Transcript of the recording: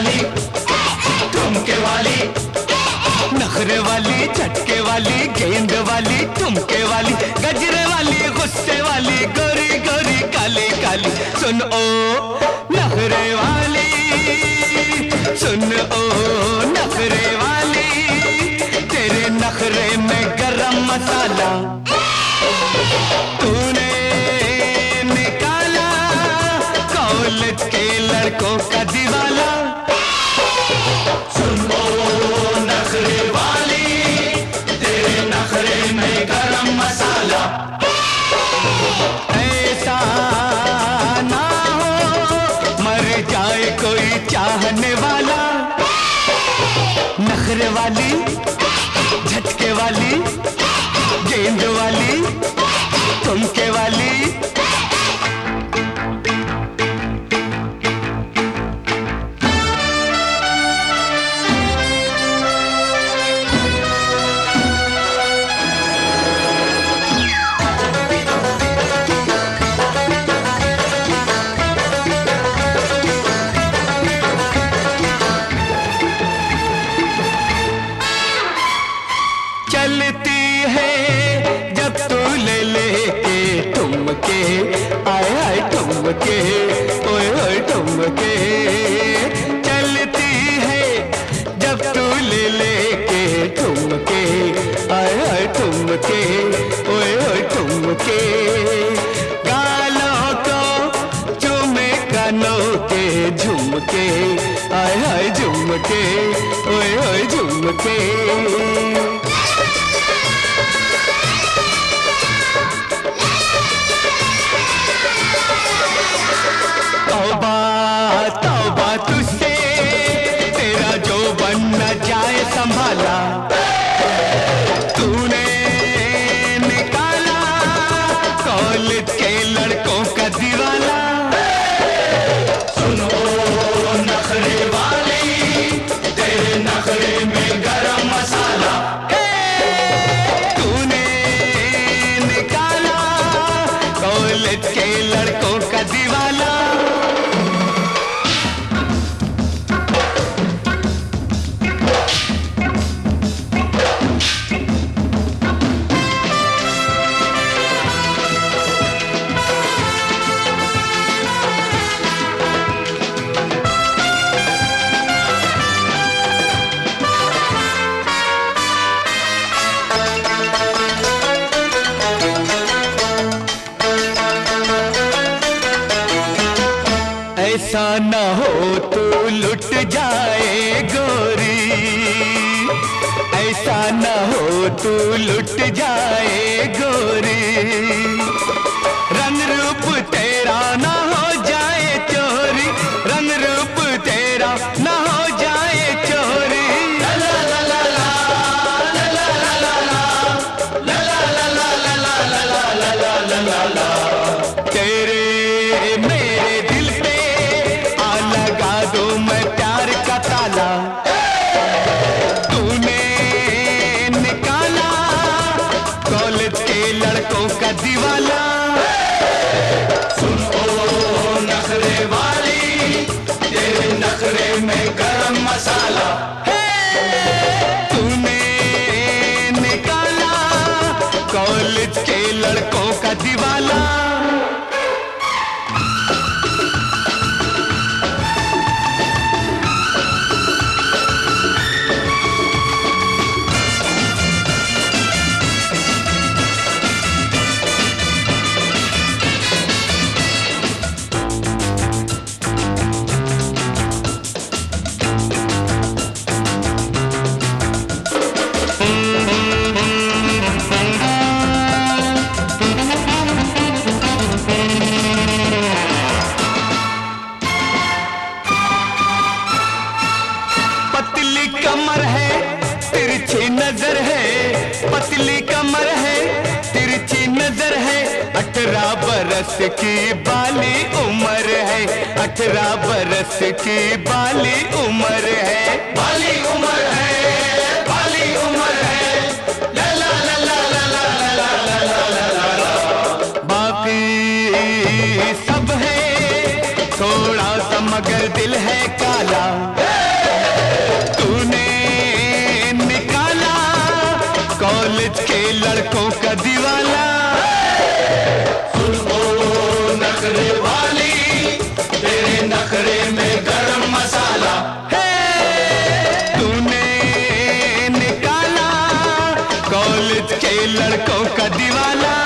वाली, ठुमके वाली, नखरे वाली, झटके वाली, गेंद वाली, ठुमके वाली, गजरे वाली, गुस्से वाली, गोरी गोरी काली काली। सुन ओ नखरे वाली, सुन ओ नखरे वाली, तेरे नखरे में गरम मसाला तूने निकाला कॉलेज के लड़कों का दीवाला। सुन ओ नखरे वाली, तेरे नखरे में गरम मसाला। ऐसा ना हो मर जाए कोई चाहने वाला। नखरे वाली, झटके वाली, गेंद वाली, ठुमके वाली। चलती है जब तू ले लेके ठुमके, आए आए ठुमके, ओए ओए ठुमके। चलती है जब तू ले लेके ठुमके, आए आए ठुमके, ओए ओए ठुमके। गालों को चूमे कानों के झुमके, आए आए झुमके, ओए ओए झुमके। तौबा तौबा तुझसे, तेरा जो बन न जाए संभाला। तूने निकाला कॉलेज के लड़कों का दीवाला। सुनो नखरे वाली, तेरे नखरे में गरम मसाला। तूने निकाला कॉलेज के लड़कों का दीवाला। ऐसा न हो तू लुट जाए गोरी, ऐसा न हो तू लुट जाए गोरी। रंग रूप तेरा न हो जाए चोरी, रंग रूप तेरा न हो जाए चोरी। ला ला ला ला ला, ला ला ला ला ला, ला ला ला ला ला ला ला ला ला ला ला। तेरे मेरे दिल पे आ लगा दो मैं प्यार का ताला। तूने निकाला कॉलेज के लड़कों का दीवाला। सुन ओ नखरे वाली, तेरे नखरे में गरम मसाला। तूने निकाला कॉलेज के लड़कों का दीवाला। पतली कमर है तिरछी नजर है, पतली कमर है तिरछी नजर है। 18 बरस की बाली उम्र है, 18 बरस की बाली उम्र है। बाली उम्र है, बाली उम्र है। ला ला ला ला ला ला ला ला ला ला ला। बाकी सब है थोड़ा सा मगर दिल है काला। का दीवाना